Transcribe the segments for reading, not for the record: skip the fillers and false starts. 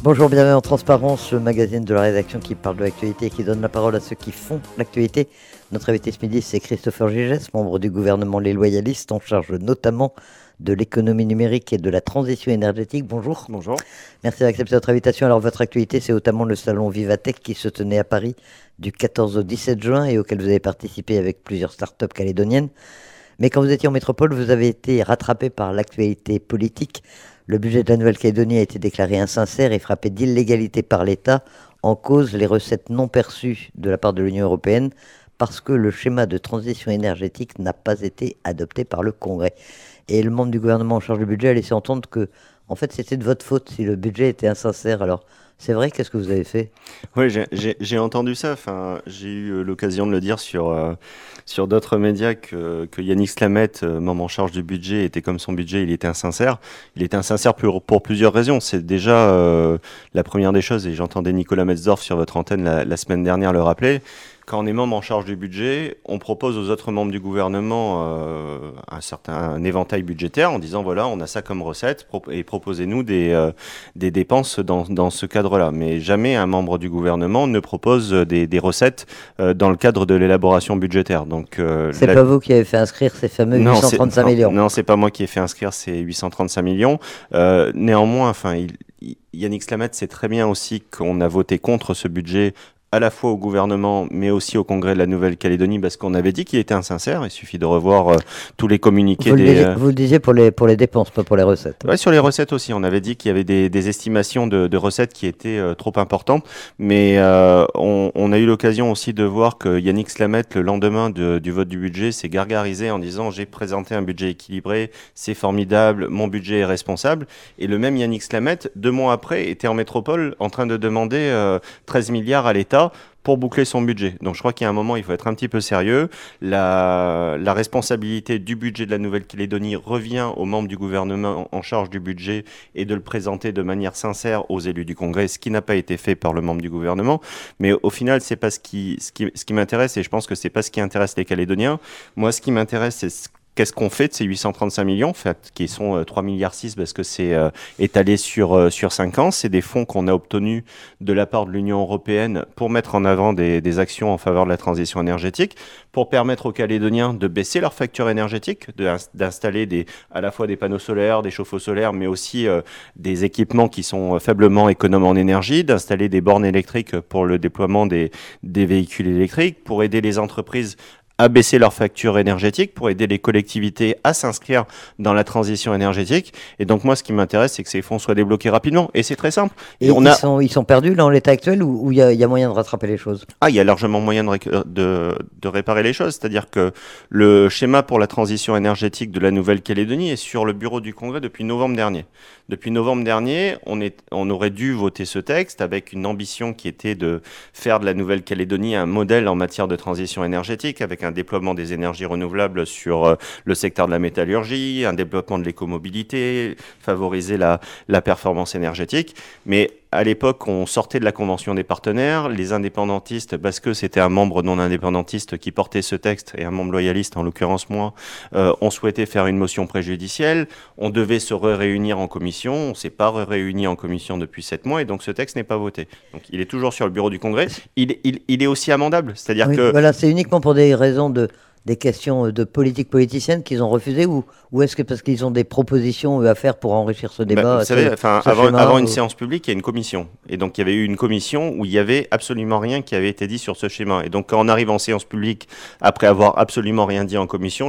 Bonjour, bienvenue en Transparence, le magazine de la rédaction qui parle de l'actualité et qui donne la parole à ceux qui font l'actualité. Notre invité ce midi, c'est Christopher Gégès, membre du gouvernement Les Loyalistes, en charge notamment de l'économie numérique et de la transition énergétique. Bonjour. Bonjour. Merci d'accepter notre invitation. Alors, votre actualité, c'est notamment le salon Vivatech qui se tenait à Paris du 14 au 17 juin et auquel vous avez participé avec plusieurs startups calédoniennes. Mais quand vous étiez en métropole, vous avez été rattrapé par l'actualité politique. Le budget de la Nouvelle-Calédonie a été déclaré insincère et frappé d'illégalité par l'État, en cause les recettes non perçues de la part de l'Union européenne, parce que le schéma de transition énergétique n'a pas été adopté par le Congrès. Et le membre du gouvernement en charge du budget a laissé entendre que, en fait, c'était de votre faute si le budget était insincère. Alors, c'est vrai, qu'est-ce que vous avez fait ? Oui, j'ai entendu ça. Enfin, j'ai eu l'occasion de le dire sur d'autres médias que Yannick Slamet, membre en charge du budget, était comme son budget, il était insincère. Il était insincère pour plusieurs raisons. C'est déjà la première des choses, et j'entendais Nicolas Metzdorf sur votre antenne la semaine dernière le rappeler. Quand on est membre en charge du budget, on propose aux autres membres du gouvernement un éventail budgétaire en disant voilà, on a ça comme recette et proposez-nous des dépenses dans ce cadre-là. Mais jamais un membre du gouvernement ne propose des recettes dans le cadre de l'élaboration budgétaire. Donc, c'est pas vous qui avez fait inscrire ces fameux 835 millions. Non, c'est pas moi qui ai fait inscrire ces 835 millions. Néanmoins, enfin, Yannick Slamet sait très bien aussi qu'on a voté contre ce budget à la fois au gouvernement, mais aussi au Congrès de la Nouvelle-Calédonie, parce qu'on avait dit qu'il était insincère. Il suffit de revoir tous les communiqués. Vous le disiez pour les dépenses, pas pour les recettes. Oui, sur les recettes aussi. On avait dit qu'il y avait des estimations de recettes qui étaient trop importantes. Mais on a eu l'occasion aussi de voir que Yannick Slamet, le lendemain du vote du budget, s'est gargarisé en disant « J'ai présenté un budget équilibré, c'est formidable, mon budget est responsable ». Et le même Yannick Slamet, 2 mois après, était en métropole en train de demander 13 milliards à l'État pour boucler son budget. Donc je crois qu'il y a un moment, il faut être un petit peu sérieux. La responsabilité du budget de la Nouvelle-Calédonie revient aux membres du gouvernement en charge du budget et de le présenter de manière sincère aux élus du Congrès, ce qui n'a pas été fait par le membre du gouvernement. Mais au final, c'est pas ce qui m'intéresse, et je pense que c'est pas ce qui intéresse les Calédoniens. Moi, ce qui m'intéresse, c'est qu'est-ce qu'on fait de ces 835 millions, en fait, qui sont 3,6 milliards parce que c'est étalé sur 5 ans. C'est des fonds qu'on a obtenus de la part de l'Union européenne pour mettre en avant des actions en faveur de la transition énergétique, pour permettre aux Calédoniens de baisser leur facture énergétique, d'installer à la fois des panneaux solaires, des chauffe-eau solaires, mais aussi des équipements qui sont faiblement économes en énergie, d'installer des bornes électriques pour le déploiement des véhicules électriques, pour aider les entreprises à baisser leur facture énergétique, pour aider les collectivités à s'inscrire dans la transition énergétique. Et donc moi, ce qui m'intéresse, c'est que ces fonds soient débloqués rapidement. Et c'est très simple. Et ils sont perdus dans l'état actuel, ou il y a moyen de rattraper les choses ? Il y a largement moyen de réparer les choses. C'est-à-dire que le schéma pour la transition énergétique de la Nouvelle-Calédonie est sur le bureau du Congrès depuis novembre dernier. Depuis novembre dernier, on aurait dû voter ce texte avec une ambition qui était de faire de la Nouvelle-Calédonie un modèle en matière de transition énergétique, avec un déploiement des énergies renouvelables sur le secteur de la métallurgie, un développement de l'écomobilité, favoriser la performance énergétique. Mais à l'époque, on sortait de la convention des partenaires. Les indépendantistes, parce que c'était un membre non indépendantiste qui portait ce texte, et un membre loyaliste, en l'occurrence moi, on souhaitait faire une motion préjudicielle. On devait se réunir en commission. On ne s'est pas réuni en commission depuis 7 mois, et donc ce texte n'est pas voté. Donc il est toujours sur le bureau du Congrès. Il est aussi amendable. C'est-à-dire que... Voilà, c'est uniquement pour des raisons des questions de politique politicienne qu'ils ont refusé, ou est-ce que parce qu'ils ont des propositions à faire pour enrichir ce débat? Vous savez, avant une séance publique, il y a une commission. Et donc, il y avait eu une commission où il n'y avait absolument rien qui avait été dit sur ce schéma. Et donc, quand on arrive en séance publique, après avoir absolument rien dit en commission,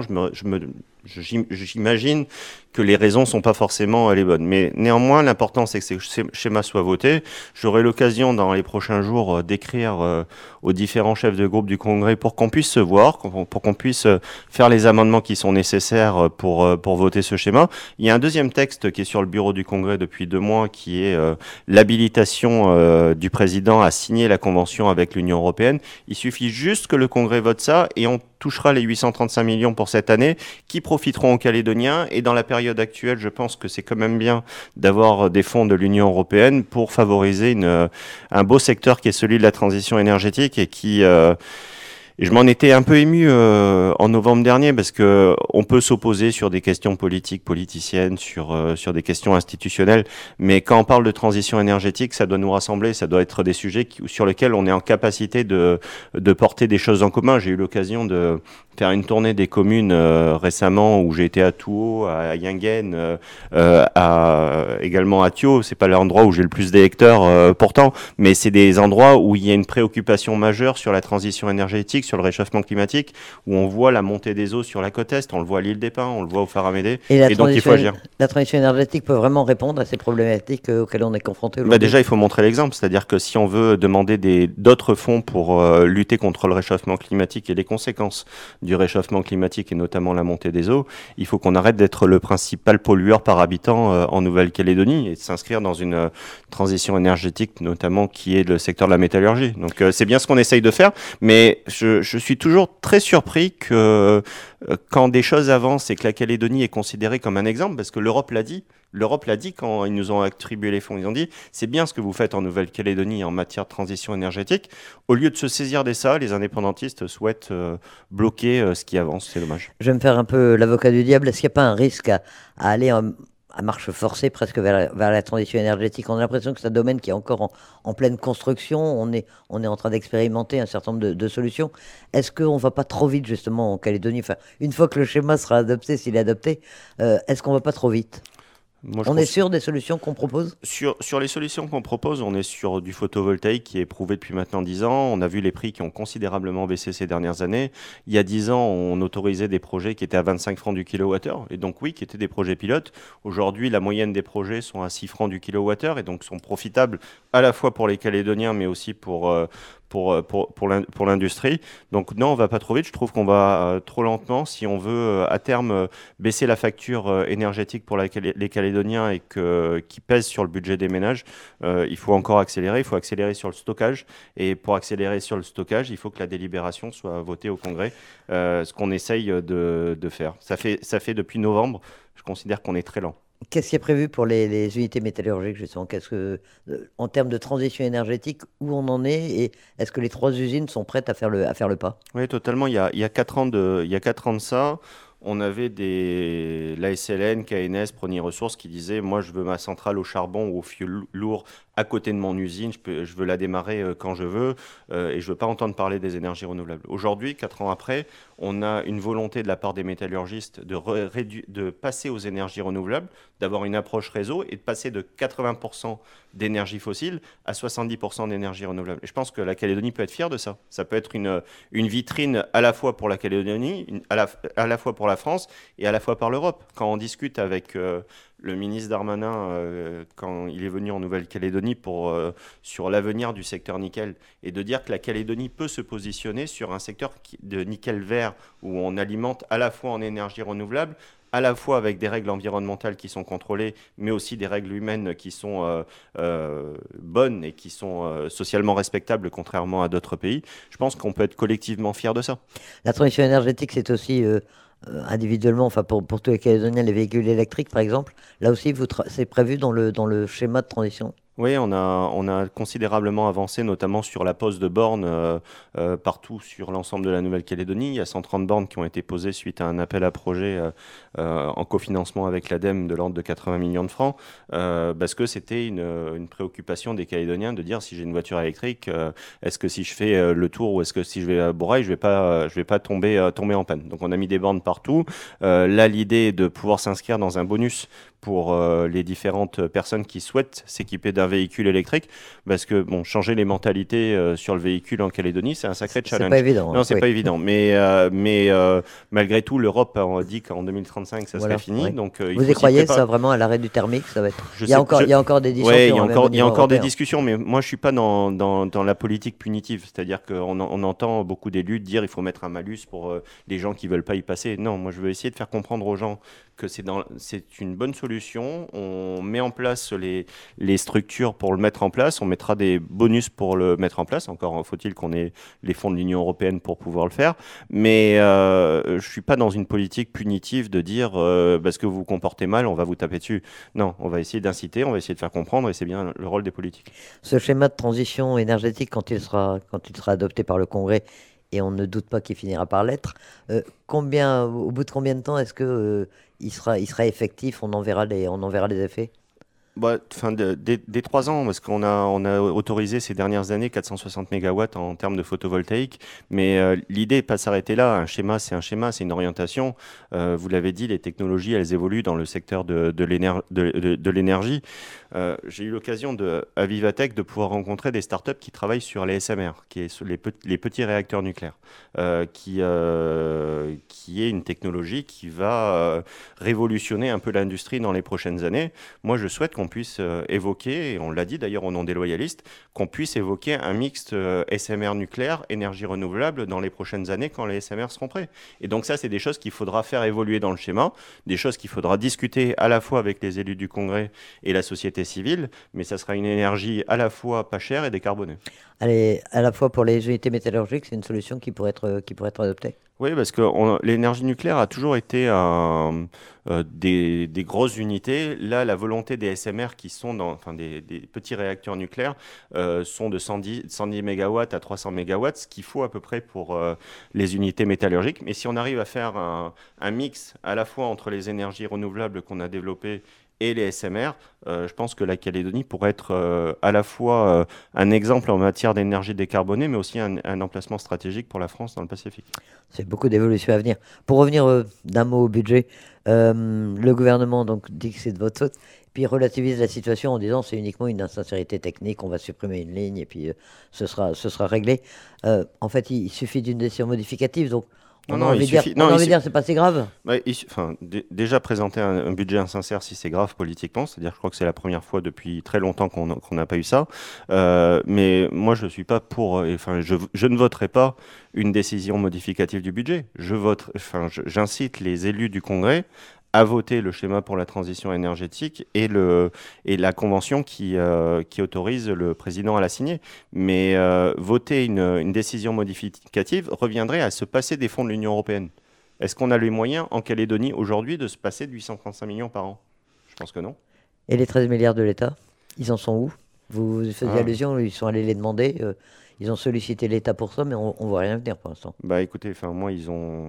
j'imagine que les raisons ne sont pas forcément les bonnes. Mais néanmoins, l'important, c'est que ces schémas soient votés. J'aurai l'occasion, dans les prochains jours, d'écrire aux différents chefs de groupe du Congrès pour qu'on puisse se voir, pour qu'on puisse faire les amendements qui sont nécessaires pour voter ce schéma. Il y a un deuxième texte qui est sur le bureau du Congrès depuis 2 mois, qui est l'habilitation du président à signer la convention avec l'Union européenne. Il suffit juste que le Congrès vote ça, et on touchera les 835 millions pour cette année, qui profiteront aux Calédoniens. Et dans la période actuelle, je pense que c'est quand même bien d'avoir des fonds de l'Union européenne pour favoriser un beau secteur qui est celui de la transition énergétique, et qui Et je m'en étais un peu ému en novembre dernier parce que on peut s'opposer sur des questions politiques, politiciennes, sur des questions institutionnelles, mais quand on parle de transition énergétique, ça doit nous rassembler, ça doit être des sujets sur lesquels on est en capacité de porter des choses en commun. J'ai eu l'occasion de faire une tournée des communes récemment où j'ai été à Touo, à Yingen, également à Thio. C'est pas l'endroit où j'ai le plus d'électeurs pourtant, mais c'est des endroits où il y a une préoccupation majeure sur la transition énergétique, sur le réchauffement climatique, où on voit la montée des eaux sur la côte est, on le voit à l'île des Pins, on le voit au Phare-Amédée, et donc il faut agir. La transition énergétique peut vraiment répondre à ces problématiques auxquelles on est confronté aujourd'hui. Déjà, il faut montrer l'exemple, c'est-à-dire que si on veut demander d'autres fonds pour lutter contre le réchauffement climatique et les conséquences du réchauffement climatique et notamment la montée des eaux, il faut qu'on arrête d'être le principal pollueur par habitant en Nouvelle-Calédonie et de s'inscrire dans une transition énergétique notamment qui est le secteur de la métallurgie. Donc c'est bien ce qu'on essaye de faire, mais je suis toujours très surpris que quand des choses avancent et que la Calédonie est considérée comme un exemple, parce que l'Europe l'a dit. L'Europe l'a dit quand ils nous ont attribué les fonds. Ils ont dit, c'est bien ce que vous faites en Nouvelle-Calédonie en matière de transition énergétique. Au lieu de se saisir de ça, les indépendantistes souhaitent bloquer ce qui avance. C'est dommage. Je vais me faire un peu l'avocat du diable. Est-ce qu'il n'y a pas un risque à aller à marche forcée presque vers la transition énergétique? On a l'impression que c'est un domaine qui est encore en pleine construction. On est en train d'expérimenter un certain nombre de solutions. Est-ce qu'on ne va pas trop vite justement en Calédonie? Enfin, une fois que le schéma sera adopté, s'il est adopté, est-ce qu'on ne va pas trop vite? On est sûr des solutions qu'on propose? Sur les solutions qu'on propose, on est sur du photovoltaïque qui est prouvé depuis maintenant 10 ans. On a vu les prix qui ont considérablement baissé ces dernières années. Il y a 10 ans, on autorisait des projets qui étaient à 25 francs du kilowattheure, et donc oui, qui étaient des projets pilotes. Aujourd'hui, la moyenne des projets sont à 6 francs du kilowattheure, et donc sont profitables à la fois pour les Calédoniens, mais aussi pour l'industrie. Donc non, on va pas trop vite. Je trouve qu'on va trop lentement si on veut à terme baisser la facture énergétique pour les Calédoniens et qui pèse sur le budget des ménages. Il faut encore accélérer. Il faut accélérer sur le stockage. Et pour accélérer sur le stockage, il faut que la délibération soit votée au Congrès, ce qu'on essaye de faire. Ça fait depuis novembre. Je considère qu'on est très lent. Qu'est-ce qui est prévu pour les unités métallurgiques, justement? En termes de transition énergétique, où on en est et est-ce que les 3 usines sont prêtes à faire le pas? Oui, totalement. Il y a 4 ans il y a 4 ans de ça, on avait l'ASLN, KNS, Prony Ressources qui disaient, moi je veux ma centrale au charbon ou au fioul lourd à côté de mon usine, je veux la démarrer quand je veux et je veux pas entendre parler des énergies renouvelables. Aujourd'hui, 4 ans après, on a une volonté de la part des métallurgistes de passer aux énergies renouvelables, d'avoir une approche réseau et de passer de 80% d'énergie fossile à 70% d'énergie renouvelable. Et je pense que la Calédonie peut être fière de ça. Ça peut être une vitrine à la fois pour la Calédonie, à la fois pour la France et à la fois par l'Europe. Quand on discute avec le ministre Darmanin, quand il est venu en Nouvelle-Calédonie sur l'avenir du secteur nickel, et de dire que la Calédonie peut se positionner sur un secteur de nickel vert où on alimente à la fois en énergie renouvelable, à la fois avec des règles environnementales qui sont contrôlées, mais aussi des règles humaines qui sont bonnes et qui sont socialement respectables, contrairement à d'autres pays. Je pense qu'on peut être collectivement fier de ça. La transition énergétique, c'est aussi individuellement, enfin pour tous les Calédoniens, les véhicules électriques, par exemple. Là aussi, c'est prévu dans le schéma de transition? Oui, on a considérablement avancé, notamment sur la pose de bornes partout sur l'ensemble de la Nouvelle-Calédonie. Il y a 130 bornes qui ont été posées suite à un appel à projet en cofinancement avec l'ADEME de l'ordre de 80 millions de francs, parce que c'était une préoccupation des Calédoniens de dire si j'ai une voiture électrique, est-ce que si je fais le tour ou est-ce que si je vais à Bourail, je vais pas tomber en panne. Donc on a mis des bornes partout. Là, l'idée est de pouvoir s'inscrire dans un bonus pour les différentes personnes qui souhaitent s'équiper d'un véhicule électrique, parce que bon, changer les mentalités sur le véhicule en Calédonie, c'est un sacré challenge. C'est pas évident. Non, c'est pas évident. Mais malgré tout, l'Europe a dit qu'en 2035, ça serait fini. Oui. Donc, vous y croyez ça vraiment à l'arrêt du thermique? Ça va être... il y a encore des discussions. Ouais, il y a encore des discussions, mais moi je suis pas dans la politique punitive. C'est-à-dire qu'on entend beaucoup d'élus dire il faut mettre un malus pour les gens qui veulent pas y passer. Non, moi je veux essayer de faire comprendre aux gens que c'est une bonne solution. On met en place les structures pour le mettre en place. On mettra des bonus pour le mettre en place. Encore faut-il qu'on ait les fonds de l'Union européenne pour pouvoir le faire. Mais je suis pas dans une politique punitive de dire parce que vous vous comportez mal, on va vous taper dessus. Non, on va essayer d'inciter, on va essayer de faire comprendre, et c'est bien le rôle des politiques. Ce schéma de transition énergétique, quand il sera adopté par le Congrès, et on ne doute pas qu'il finira par l'être. Au bout de combien de temps est-ce que il sera effectif? On en verra les effets. Bah, dès 3 ans, parce qu'on a autorisé ces dernières années 460 mégawatts en termes de photovoltaïque, mais l'idée n'est pas de s'arrêter là. Un schéma, c'est une orientation. Vous l'avez dit, les technologies, elles évoluent dans le secteur de l'énergie. J'ai eu l'occasion à Vivatech de pouvoir rencontrer des startups qui travaillent sur les SMR, qui est sur les petits réacteurs nucléaires, qui est une technologie qui va révolutionner un peu l'industrie dans les prochaines années. Moi, je souhaite qu'on puisse évoquer, et on l'a dit d'ailleurs au nom des loyalistes, qu'on puisse évoquer un mixte SMR nucléaire, énergie renouvelable dans les prochaines années quand les SMR seront prêts. Et donc ça, c'est des choses qu'il faudra faire évoluer dans le schéma, des choses qu'il faudra discuter à la fois avec les élus du Congrès et la société civile, mais ça sera une énergie à la fois pas chère et décarbonée. Allez, à la fois pour les unités métallurgiques, c'est une solution qui pourrait être adoptée. Oui, parce que l'énergie nucléaire a toujours été des grosses unités. Là, la volonté des SMR qui sont des petits réacteurs nucléaires sont de 110 mégawatts à 300 mégawatts, ce qu'il faut à peu près pour les unités métallurgiques. Mais si on arrive à faire un mix à la fois entre les énergies renouvelables qu'on a développées et les SMR, je pense que la Calédonie pourrait être à la fois un exemple en matière d'énergie décarbonée, mais aussi un emplacement stratégique pour la France dans le Pacifique. C'est beaucoup d'évolutions à venir. Pour revenir d'un mot au budget, le gouvernement donc, dit que c'est de votre faute, puis relativise la situation en disant c'est uniquement une insincérité technique, on va supprimer une ligne et puis ce sera réglé. En fait, il suffit d'une décision modificative, donc on a envie de dire c'est pas si grave. Ouais, déjà présenter un budget insincère, si c'est grave politiquement, c'est-à-dire je crois que c'est la première fois depuis très longtemps qu'on n'a pas eu ça. Mais moi je suis pas pour, je ne voterai pas une décision modificative du budget. J'incite les élus du Congrès à voter le schéma pour la transition énergétique et la convention qui autorise le président à la signer. Mais voter une décision modificative reviendrait à se passer des fonds de l'Union européenne. Est-ce qu'on a les moyens en Calédonie aujourd'hui de se passer de 835 millions par an? Je pense que non. Et les 13 milliards de l'État, ils en sont où? Vous faisiez allusion, ils sont allés les demander. Ils ont sollicité l'État pour ça, mais on ne voit rien venir pour l'instant. Bah écoutez, moi ils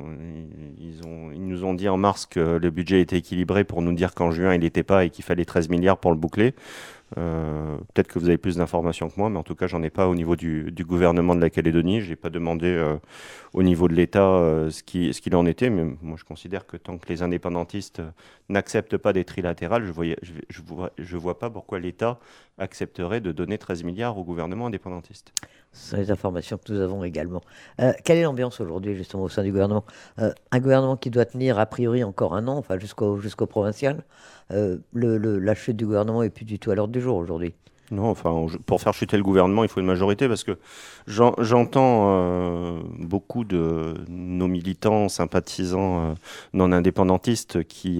nous ont dit en mars que le budget était équilibré pour nous dire qu'en juin il n'était pas et qu'il fallait 13 milliards pour le boucler. Peut-être que vous avez plus d'informations que moi, mais en tout cas, j'en ai pas au niveau du gouvernement de la Calédonie. Je n'ai pas demandé au niveau de l'État ce qu'il en était, mais moi, je considère que tant que les indépendantistes n'acceptent pas des trilatérales, je vois pas pourquoi l'État accepterait de donner 13 milliards au gouvernement indépendantiste. Ce sont les informations que nous avons également. Quelle est l'ambiance aujourd'hui, justement, au sein du gouvernement? Un gouvernement qui doit tenir, a priori, encore un an, enfin jusqu'au provincial. La chute du gouvernement n'est plus du tout à l'ordre du jour aujourd'hui. Non, pour faire chuter le gouvernement, il faut une majorité parce que j'entends beaucoup de nos militants, sympathisants non indépendantistes qui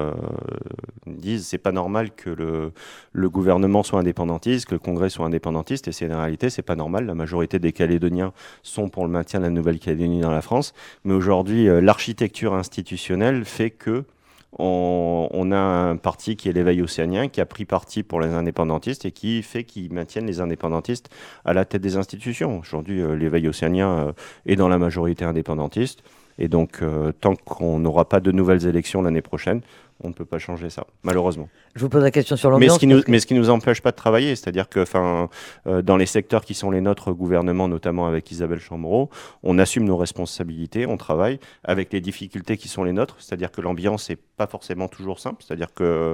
disent c'est pas normal que le gouvernement soit indépendantiste, que le Congrès soit indépendantiste, et c'est une réalité, c'est pas normal. La majorité des Calédoniens sont pour le maintien de la Nouvelle-Calédonie dans la France, mais aujourd'hui, l'architecture institutionnelle fait que on a un parti qui est l'éveil océanien, qui a pris parti pour les indépendantistes et qui fait qu'ils maintiennent les indépendantistes à la tête des institutions. Aujourd'hui, l'éveil océanien est dans la majorité indépendantiste. Et donc, tant qu'on n'aura pas de nouvelles élections l'année prochaine, on ne peut pas changer ça, malheureusement. Je vous pose la question sur l'ambiance. Mais ce qui nous empêche pas de travailler, c'est-à-dire que dans les secteurs qui sont les nôtres, gouvernement, notamment avec Isabelle Chamorro, on assume nos responsabilités, on travaille avec les difficultés qui sont les nôtres, c'est-à-dire que l'ambiance n'est pas forcément toujours simple, c'est-à-dire que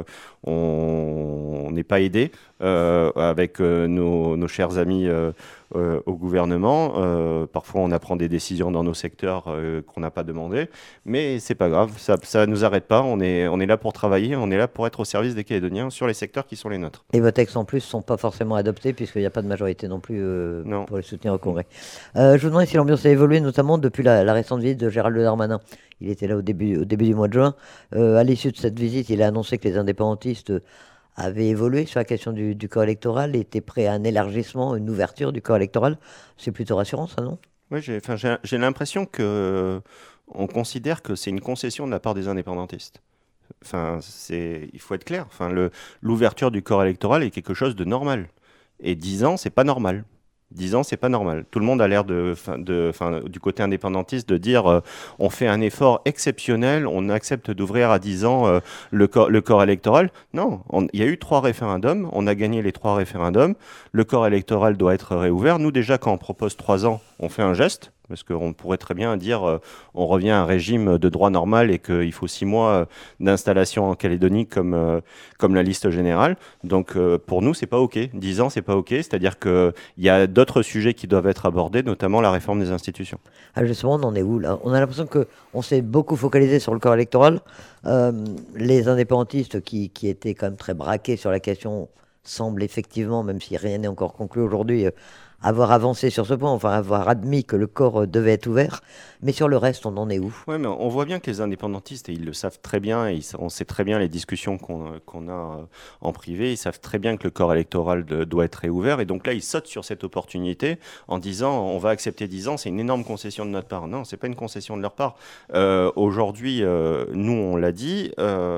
on n'est pas aidé avec nos chers amis au gouvernement. Parfois, on apprend des décisions dans nos secteurs qu'on n'a pas demandé, mais c'est pas grave, ça nous arrête pas. On est là pour travailler, on est là pour être au service des Calédoniens sur les secteurs qui sont les nôtres. Et vos textes en plus ne sont pas forcément adoptés puisqu'il n'y a pas de majorité non plus pour les soutenir au Congrès. Je vous demandais si l'ambiance a évolué, notamment depuis la récente visite de Gérald Darmanin. Il était là au début du mois de juin. À l'issue de cette visite, il a annoncé que les indépendantistes avaient évolué sur la question du corps électoral, étaient prêts à un élargissement, une ouverture du corps électoral. C'est plutôt rassurant, ça, non? Oui, j'ai l'impression que on considère que c'est une concession de la part des indépendantistes. Il faut être clair. L'ouverture du corps électoral est quelque chose de normal. Et 10 ans, c'est pas normal. 10 ans, c'est pas normal. Tout le monde a l'air du côté indépendantiste de dire on fait un effort exceptionnel, on accepte d'ouvrir à 10 ans le corps électoral. Non, il y a eu 3 référendums, on a gagné les 3 référendums, le corps électoral doit être réouvert. Nous déjà, quand on propose 3 ans, on fait un geste. Parce qu'on pourrait très bien dire on revient à un régime de droit normal et qu'il faut 6 mois d'installation en Calédonie comme la liste générale. Donc pour nous, c'est pas OK. 10 ans, c'est pas OK. C'est-à-dire qu'il y a d'autres sujets qui doivent être abordés, notamment la réforme des institutions. Ah, justement, on en est où là? On a l'impression qu'on s'est beaucoup focalisé sur le corps électoral. Les indépendantistes qui étaient quand même très braqués sur la question semblent effectivement, même si rien n'est encore conclu aujourd'hui, avoir avancé sur ce point, enfin avoir admis que le corps devait être ouvert. Mais sur le reste, on en est où? Oui, mais on voit bien que les indépendantistes, et ils le savent très bien, et on sait très bien les discussions qu'on a en privé, ils savent très bien que le corps électoral doit être réouvert, et donc là, ils sautent sur cette opportunité en disant on va accepter 10 ans, c'est une énorme concession de notre part. Non, c'est pas une concession de leur part. Aujourd'hui, nous, on l'a dit,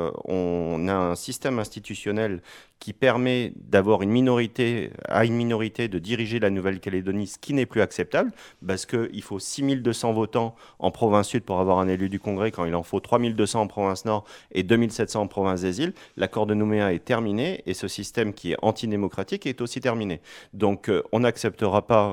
on a un système institutionnel qui permet d'avoir une minorité de diriger la Nouvelle-Calédonie, ce qui n'est plus acceptable, parce qu'il faut 6200 votants en province sud pour avoir un élu du Congrès, quand il en faut 3200 en province nord et 2700 en province des îles. L'accord de Nouméa est terminé et ce système qui est antidémocratique est aussi terminé. Donc on n'acceptera pas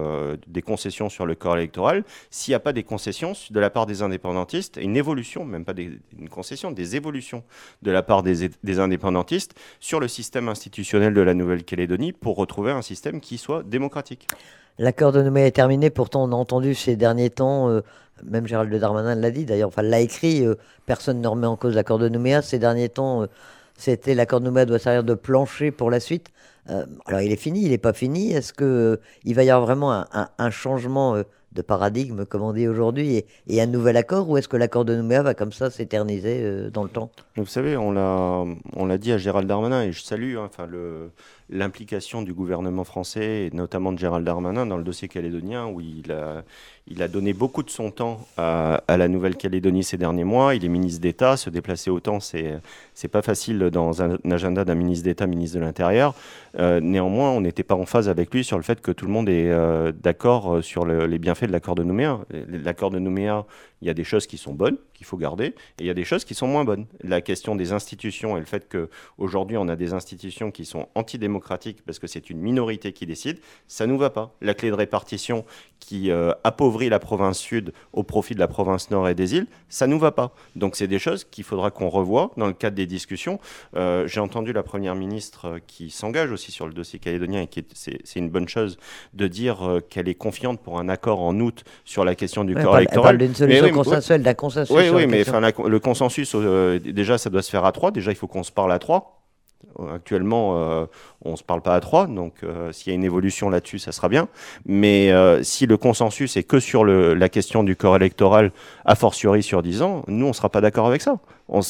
des concessions sur le corps électoral s'il n'y a pas des concessions de la part des indépendantistes, une évolution, même pas une concession, des évolutions de la part des indépendantistes sur le système institutionnel de la Nouvelle-Calédonie pour retrouver un système qui soit démocratique. L'accord de Nouméa est terminé, pourtant on a entendu ces derniers temps, même Gérald Darmanin l'a dit d'ailleurs, enfin l'a écrit, personne ne remet en cause l'accord de Nouméa. Ces derniers temps, c'était l'accord de Nouméa doit servir de plancher pour la suite. Alors il est fini, il n'est pas fini. Est-ce qu'il va y avoir vraiment un changement de paradigme, comme on dit aujourd'hui, et un nouvel accord, ou est-ce que l'accord de Nouméa va comme ça s'éterniser dans le temps? Vous savez, on l'a dit à Gérald Darmanin, et je salue l'implication du gouvernement français, et notamment de Gérald Darmanin, dans le dossier calédonien, où il a donné beaucoup de son temps à la Nouvelle-Calédonie ces derniers mois. Il est ministre d'État, se déplacer autant, c'est pas facile dans un agenda d'un ministre d'État, ministre de l'Intérieur. Néanmoins, on n'était pas en phase avec lui sur le fait que tout le monde est d'accord sur les bienfaits de l'accord de Nouméa. L'accord de Nouméa, il y a des choses qui sont bonnes, qu'il faut garder, et il y a des choses qui sont moins bonnes. La question des institutions et le fait qu'aujourd'hui on a des institutions qui sont antidémocratiques parce que c'est une minorité qui décide, ça nous va pas. La clé de répartition qui appauvrit la province sud au profit de la province nord et des îles, ça nous va pas. Donc c'est des choses qu'il faudra qu'on revoie dans le cadre des discussions. J'ai entendu la première ministre qui s'engage aussi sur le dossier calédonien, et c'est une bonne chose de dire qu'elle est confiante pour un accord en août sur la question du corps électoral. Elle parle d'une solution consensuelle, d'un consensus. Oui, mais le consensus, déjà, ça doit se faire à 3. Déjà, il faut qu'on se parle à 3. Actuellement, on ne se parle pas à 3, donc s'il y a une évolution là-dessus, ça sera bien. Mais si le consensus est que sur la question du corps électoral, a fortiori sur 10 ans, nous, on ne sera pas d'accord avec ça.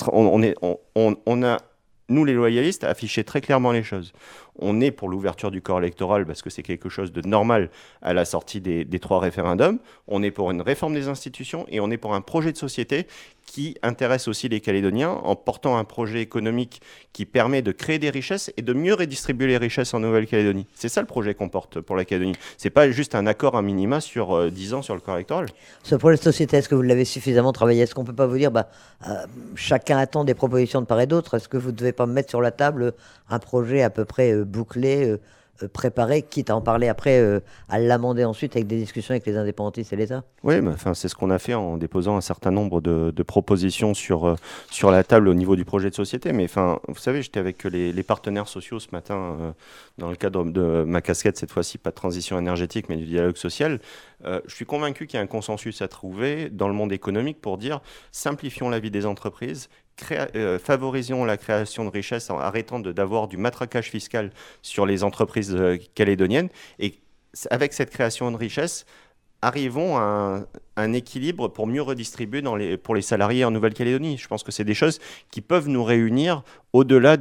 On a, nous, les loyalistes, affiché très clairement les choses. On est pour l'ouverture du corps électoral parce que c'est quelque chose de normal à la sortie des 3 référendums. On est pour une réforme des institutions et on est pour un projet de société qui intéresse aussi les Calédoniens en portant un projet économique qui permet de créer des richesses et de mieux redistribuer les richesses en Nouvelle-Calédonie. C'est ça le projet qu'on porte pour la Calédonie. C'est pas juste un accord à minima sur 10 ans sur le corps électoral. Ce projet de société, est-ce que vous l'avez suffisamment travaillé? Est-ce qu'on peut pas vous dire, chacun attend des propositions de part et d'autre? Est-ce que vous ne devez pas mettre sur la table un projet à peu près bouclé, préparé, quitte à en parler après, à l'amender ensuite avec des discussions avec les indépendantistes et l'État? Oui, c'est ce qu'on a fait en déposant un certain nombre de propositions sur la table au niveau du projet de société. Mais vous savez, j'étais avec les partenaires sociaux ce matin dans le cadre de ma casquette, cette fois-ci, pas de transition énergétique, mais du dialogue social. Je suis convaincu qu'il y a un consensus à trouver dans le monde économique pour dire simplifions la vie des entreprises, favorisons la création de richesses en arrêtant d'avoir du matraquage fiscal sur les entreprises calédoniennes. Et avec cette création de richesses, arrivons à un équilibre pour mieux redistribuer pour les salariés en Nouvelle-Calédonie. Je pense que c'est des choses qui peuvent nous réunir au-delà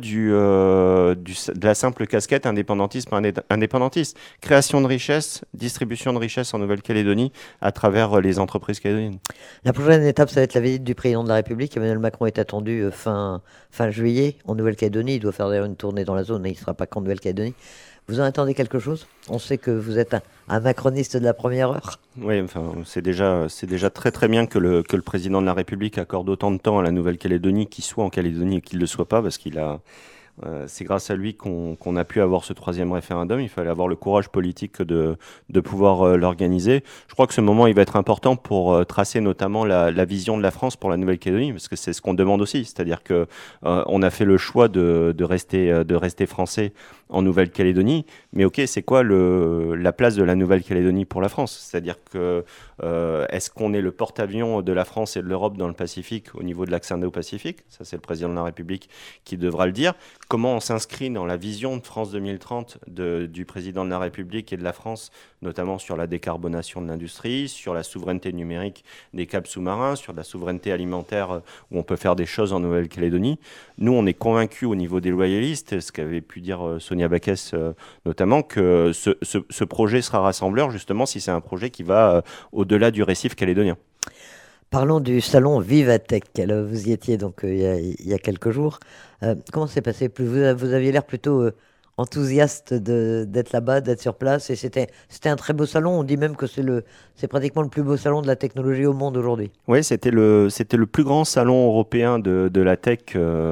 de la simple casquette indépendantiste. Création de richesse, distribution de richesse en Nouvelle-Calédonie à travers les entreprises calédoniennes. La prochaine étape, ça va être la visite du président de la République. Emmanuel Macron est attendu fin juillet en Nouvelle-Calédonie. Il doit faire d'ailleurs une tournée dans la zone et il ne sera pas qu'en Nouvelle-Calédonie. Vous en attendez quelque chose? On sait que vous êtes un macroniste de la première heure. Oui, enfin, c'est déjà très très bien que le président de la République accorde autant de temps à la Nouvelle-Calédonie, qu'il soit en Calédonie et qu'il ne le soit pas, parce c'est grâce à lui qu'on a pu avoir ce troisième référendum. Il fallait avoir le courage politique de pouvoir l'organiser. Je crois que ce moment, il va être important pour tracer notamment la vision de la France pour la Nouvelle-Calédonie, parce que c'est ce qu'on demande aussi. C'est-à-dire que on a fait le choix de rester français en Nouvelle-Calédonie. Mais ok, c'est quoi la place de la Nouvelle-Calédonie pour la France? C'est-à-dire que est-ce qu'on est le porte-avions de la France et de l'Europe dans le Pacifique au niveau de l'axe Indo-Pacifique? Ça, c'est le président de la République qui devra le dire. Comment on s'inscrit dans la vision de France 2030 du président de la République et de la France, notamment sur la décarbonation de l'industrie, sur la souveraineté numérique des câbles sous-marins, sur la souveraineté alimentaire où on peut faire des choses en Nouvelle-Calédonie. Nous, on est convaincus au niveau des loyalistes, ce qu'avait pu dire Sonia Backes notamment, que ce projet sera rassembleur justement si c'est un projet qui va au-delà du récif calédonien. Parlons du salon Vivatech. Alors, vous y étiez donc il y a quelques jours. Comment s'est passé? Vous aviez l'air plutôt enthousiaste d'être là-bas, d'être sur place. Et c'était un très beau salon. On dit même que c'est pratiquement le plus beau salon de la technologie au monde aujourd'hui. Oui, c'était le plus grand salon européen de la tech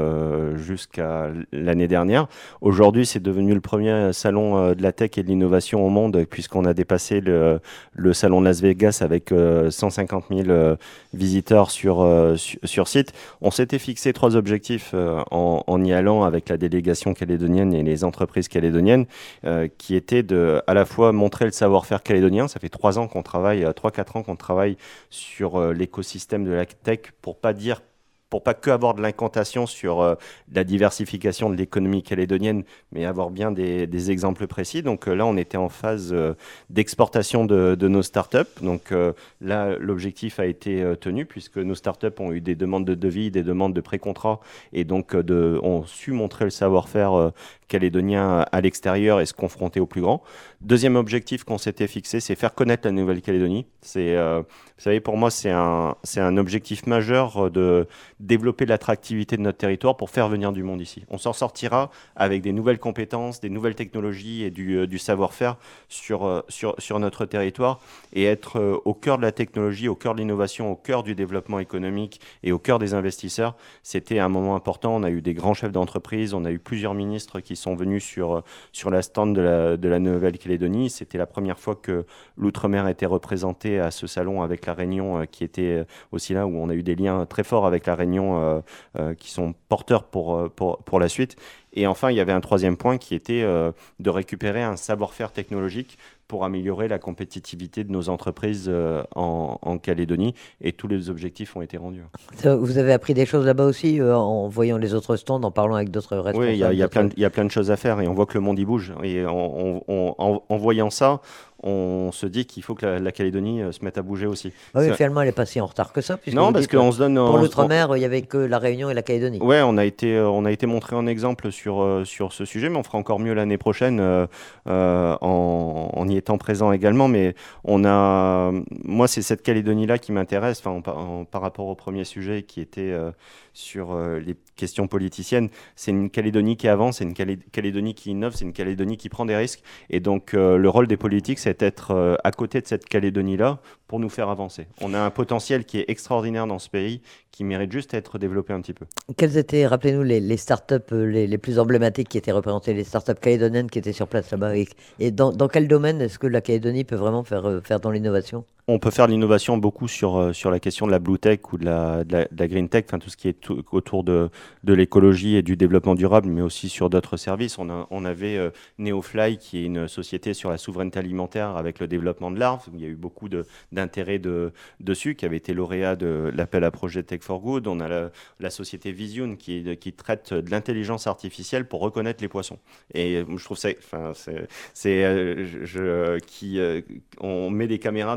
jusqu'à l'année dernière. Aujourd'hui, c'est devenu le premier salon de la tech et de l'innovation au monde, puisqu'on a dépassé le salon de Las Vegas avec 150 000 visiteurs sur site. On s'était fixé 3 objectifs en y allant avec la délégation calédonienne et les entreprises calédoniennes, qui étaient à la fois montrer le savoir-faire calédonien. Ça fait 3 ans qu'on travaille, 3-4 ans qu'on travaille sur l'écosystème de la tech pour pas que avoir de l'incantation sur la diversification de l'économie calédonienne, mais avoir bien des exemples précis. Donc là, on était en phase d'exportation de nos startups. Donc là, l'objectif a été tenu puisque nos startups ont eu des demandes de devis, des demandes de pré-contrat et donc ont su montrer le savoir-faire calédonien à l'extérieur et se confronter aux plus grands. Deuxième objectif qu'on s'était fixé, c'est faire connaître la Nouvelle-Calédonie. Vous savez, pour moi, c'est un objectif majeur de développer l'attractivité de notre territoire pour faire venir du monde ici. On s'en sortira avec des nouvelles compétences, des nouvelles technologies et du savoir-faire sur notre territoire et être au cœur de la technologie, au cœur de l'innovation, au cœur du développement économique et au cœur des investisseurs. C'était un moment important. On a eu des grands chefs d'entreprise, on a eu plusieurs ministres qui sont venus sur la stand de la Nouvelle-Calédonie. C'était la première fois que l'Outre-mer était représenté à ce salon avec la Réunion qui était aussi là, où on a eu des liens très forts avec la Réunion qui sont porteurs pour la suite. Et enfin, il y avait un troisième point qui était de récupérer un savoir-faire technologique pour améliorer la compétitivité de nos entreprises en Calédonie. Et tous les objectifs ont été rendus. Vous avez appris des choses là-bas aussi en voyant les autres stands, en parlant avec d'autres responsables? Oui, il y a plein de choses à faire et on voit que le monde y bouge. Et en voyant ça, on se dit qu'il faut que la Calédonie se mette à bouger aussi. Oui, finalement, elle n'est pas si en retard que ça. Non, parce qu'on se donne... Pour l'Outre-mer, il n'y avait que la Réunion et la Calédonie. Oui, on a été montré en exemple sur ce sujet, mais on fera encore mieux l'année prochaine en y étant présent également. Mais moi, c'est cette Calédonie-là qui m'intéresse par rapport au premier sujet qui était sur les questions politiciennes. C'est une Calédonie qui avance, c'est une Calédonie qui innove, c'est une Calédonie qui prend des risques. Et donc, le rôle des politiques, c'est d'être à côté de cette Calédonie-là pour nous faire avancer. On a un potentiel qui est extraordinaire dans ce pays, qui mérite juste d'être développé un petit peu. Quelles étaient, rappelez-nous, les startups les plus emblématiques qui étaient représentées, les startups calédoniennes qui étaient sur place là-bas? Et dans quel domaine est-ce que la Calédonie peut vraiment faire dans l'innovation? On peut faire de l'innovation beaucoup sur la question de la blue tech ou de la green tech, tout ce qui est autour de l'écologie et du développement durable, mais aussi sur d'autres services. On avait Neofly, qui est une société sur la souveraineté alimentaire avec le développement de larves, où il y a eu beaucoup d'intérêt dessus, qui avait été lauréat de l'appel à projet Tech for Good. On a la société Vision qui traite de l'intelligence artificielle pour reconnaître les poissons. Et je trouve ça, on met des caméras dans un bassin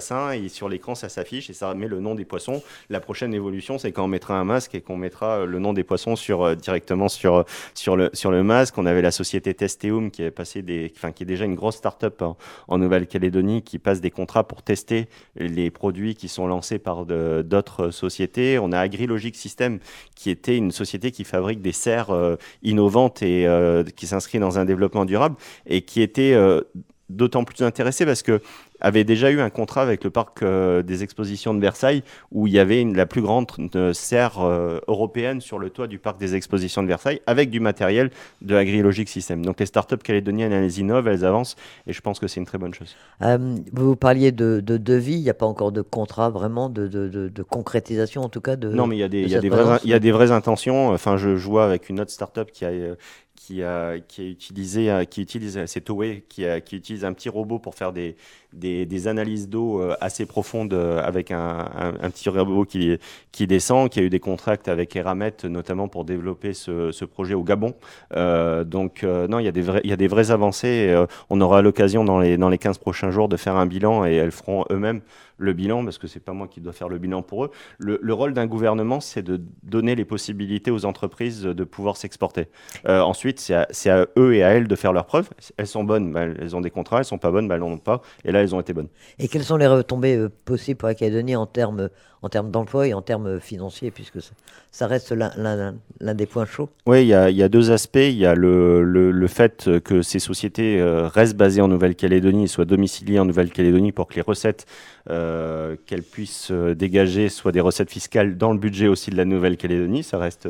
bassin et sur l'écran, ça s'affiche et ça met le nom des poissons. La prochaine évolution, c'est quand on mettra un masque et qu'on mettra le nom des poissons directement sur le masque. On avait la société Testeum qui qui est déjà une grosse start-up en Nouvelle-Calédonie qui passe des contrats pour tester les produits qui sont lancés par d'autres sociétés. On a AgriLogic System qui était une société qui fabrique des serres innovantes et qui s'inscrit dans un développement durable et qui était d'autant plus intéressé parce que avait déjà eu un contrat avec le parc des expositions de Versailles où il y avait la plus grande serre européenne sur le toit du parc des expositions de Versailles avec du matériel de AgriLogic System. Donc les startups calédoniennes, elles innovent, elles avancent et je pense que c'est une très bonne chose. Vous parliez de devis, il n'y a pas encore de contrat vraiment, de concrétisation en tout cas non, mais il y a des vraies intentions. Enfin, je vois avec une autre startup qui utilise c'est Toei qui utilise un petit robot pour faire des analyses d'eau assez profondes avec un petit robot qui descend, qui a eu des contracts avec Eramet notamment pour développer ce projet au Gabon. Non, il y a des vraies avancées. Et, on aura l'occasion dans les 15 prochains jours de faire un bilan et elles feront eux-mêmes le bilan, parce que c'est pas moi qui dois faire le bilan pour eux. Le rôle d'un gouvernement, c'est de donner les possibilités aux entreprises de pouvoir s'exporter. Ensuite, c'est à eux et à elles de faire leurs preuves. Elles sont bonnes, elles ont des contrats. Elles sont pas bonnes, elles n'en ont pas. Et là, elles ont été bonnes. Et quelles sont les retombées possibles pour la Calédonie en termes d'emploi et en termes financiers, puisque ça reste l'un des points chauds? Oui, il y a deux aspects. Il y a le fait que ces sociétés restent basées en Nouvelle-Calédonie et soient domiciliées en Nouvelle-Calédonie pour que les recettes qu'elles puissent dégager soient des recettes fiscales dans le budget aussi de la Nouvelle-Calédonie. Ça reste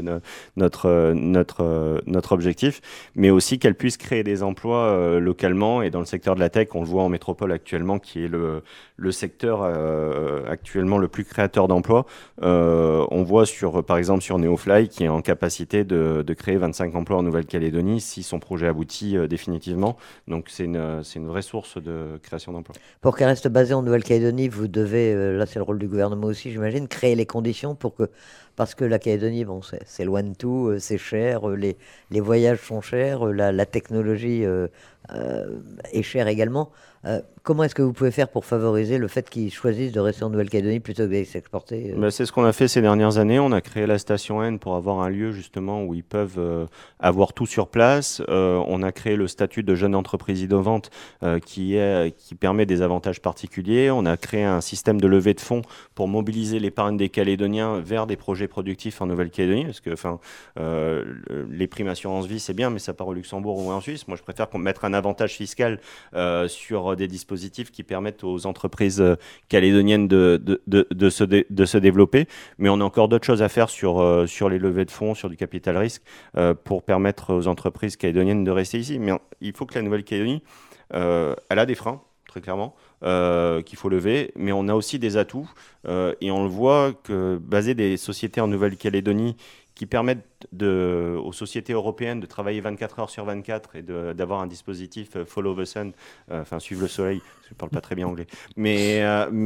notre objectif. Mais aussi qu'elles puissent créer des emplois localement et dans le secteur de la tech. On le voit en métropole actuellement, qui est le secteur actuellement le plus créateur d'emplois. On voit par exemple sur Neofly qui est en capacité de créer 25 emplois en Nouvelle-Calédonie si son projet aboutit définitivement. Donc c'est une vraie source de création d'emplois. Pour qu'elle reste basée en Nouvelle-Calédonie, vous devez, là c'est le rôle du gouvernement aussi j'imagine, créer les conditions parce que la Calédonie, bon, c'est loin de tout, c'est cher, les voyages sont chers, la technologie est chère également. Comment est-ce que vous pouvez faire pour favoriser le fait qu'ils choisissent de rester en Nouvelle-Calédonie plutôt que d'aller s'exporter C'est ce qu'on a fait ces dernières années. On a créé la station N pour avoir un lieu justement où ils peuvent avoir tout sur place. On a créé le statut de jeune entreprise innovante qui permet des avantages particuliers. On a créé un système de levée de fonds pour mobiliser l'épargne des Calédoniens vers des projets productifs en Nouvelle-Calédonie, parce que les primes assurance vie c'est bien, mais ça part au Luxembourg ou en Suisse. Moi je préfère mettre un avantage fiscal sur des dispositifs qui permettent aux entreprises calédoniennes de se développer. Mais on a encore d'autres choses à faire sur les levées de fonds, sur du capital risque, pour permettre aux entreprises calédoniennes de rester ici. Mais il faut que la Nouvelle-Calédonie, elle a des freins, très clairement, qu'il faut lever, mais on a aussi des atouts, et on le voit que baser des sociétés en Nouvelle-Calédonie qui permettent aux sociétés européennes de travailler 24 heures sur 24 et d'avoir un dispositif follow the sun, suivre le soleil, je ne parle pas très bien anglais, mais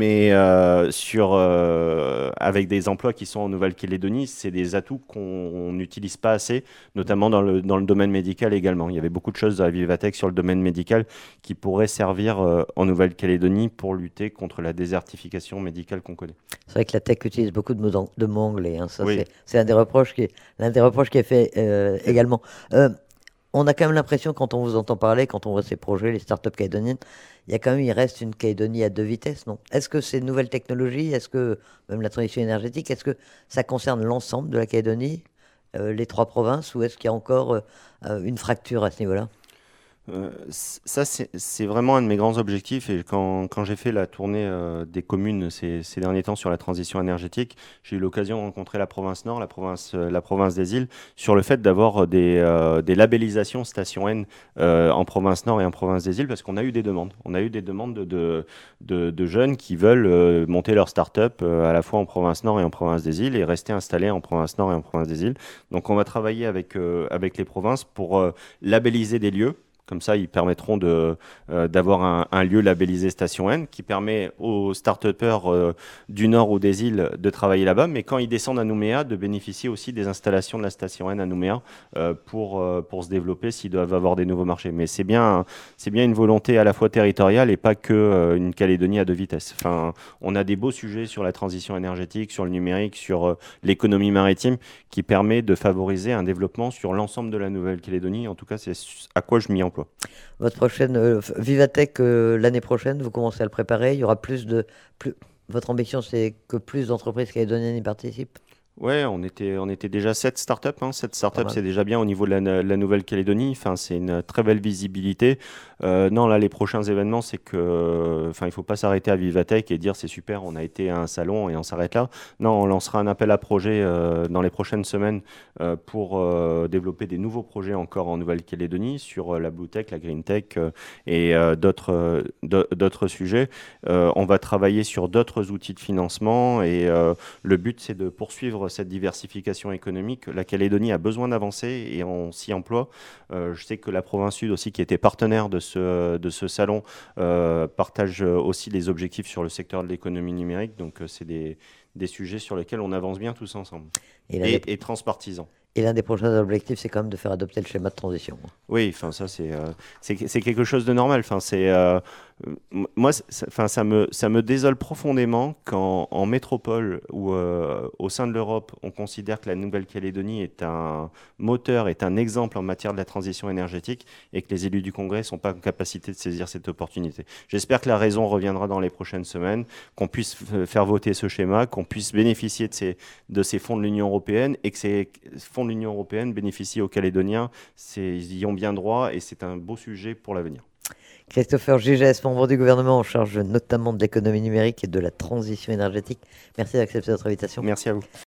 avec des emplois qui sont en Nouvelle-Calédonie, c'est des atouts qu'on n'utilise pas assez, notamment dans le domaine médical également. Il y avait beaucoup de choses dans la Vivatech sur le domaine médical qui pourraient servir en Nouvelle-Calédonie pour lutter contre la désertification médicale qu'on connaît. C'est vrai que la tech utilise beaucoup de mots anglais. Ça, oui. C'est l'un des reproches qui est fait également. On a quand même l'impression, quand on vous entend parler, quand on voit ces projets, les startups calédoniennes, il reste une Calédonie à deux vitesses, non? Est-ce que ces nouvelles technologies, est-ce que même la transition énergétique, est-ce que ça concerne l'ensemble de la Calédonie, les trois provinces, ou est-ce qu'il y a encore une fracture à ce niveau-là? Ça, c'est vraiment un de mes grands objectifs. Et quand j'ai fait la tournée des communes ces derniers temps sur la transition énergétique, j'ai eu l'occasion de rencontrer la province Nord, la province des îles, sur le fait d'avoir des labellisations Station N en province Nord et en province des îles, parce qu'on a eu des demandes. On a eu des demandes de jeunes qui veulent monter leur start-up à la fois en province Nord et en province des îles et rester installés en province Nord et en province des îles. Donc on va travailler avec les provinces pour labelliser des lieux Comme ça, ils permettront d'avoir un lieu labellisé Station N qui permet aux start-upers du nord ou des îles de travailler là-bas, mais quand ils descendent à Nouméa, de bénéficier aussi des installations de la Station N à Nouméa pour se développer s'ils doivent avoir des nouveaux marchés. Mais c'est bien une volonté à la fois territoriale et pas que une Calédonie à deux vitesses. Enfin, on a des beaux sujets sur la transition énergétique, sur le numérique, sur l'économie maritime qui permet de favoriser un développement sur l'ensemble de la Nouvelle-Calédonie. En tout cas, c'est à quoi je m'y emploie. Votre prochaine Vivatech l'année prochaine, vous commencez à le préparer. Il y aura votre ambition, c'est que plus d'entreprises calédoniennes y participent? Ouais, on était déjà 7 startups. 7 startups, c'est déjà bien au niveau de la Nouvelle-Calédonie. Enfin, c'est une très belle visibilité. Non, là, les prochains événements, c'est que, enfin, il faut pas s'arrêter à Vivatech et dire c'est super, on a été à un salon et on s'arrête là. Non, on lancera un appel à projet dans les prochaines semaines pour développer des nouveaux projets encore en Nouvelle-Calédonie sur la Blue Tech, la Green Tech et d'autres sujets. On va travailler sur d'autres outils de financement et le but, c'est de poursuivre cette diversification économique. La Calédonie a besoin d'avancer et on s'y emploie. Je sais que la province sud aussi, qui était partenaire de ce salon, partage aussi des objectifs sur le secteur de l'économie numérique. Donc, c'est des sujets sur lesquels on avance bien tous ensemble et transpartisans. Et l'un des prochains objectifs, c'est quand même de faire adopter le schéma de transition. Oui, enfin ça c'est quelque chose de normal. Enfin moi, ça me désole profondément quand en métropole ou au sein de l'Europe, on considère que la Nouvelle-Calédonie est un moteur, est un exemple en matière de la transition énergétique et que les élus du Congrès ne sont pas en capacité de saisir cette opportunité. J'espère que la raison reviendra dans les prochaines semaines, qu'on puisse faire voter ce schéma, qu'on puisse bénéficier de ces fonds de l'Union européenne et que ces fonds de l'Union européenne bénéficient aux Calédoniens. Ils y ont bien droit et c'est un beau sujet pour l'avenir. Christopher Gigès, membre du gouvernement en charge notamment de l'économie numérique et de la transition énergétique. Merci d'accepter notre invitation. Merci à vous.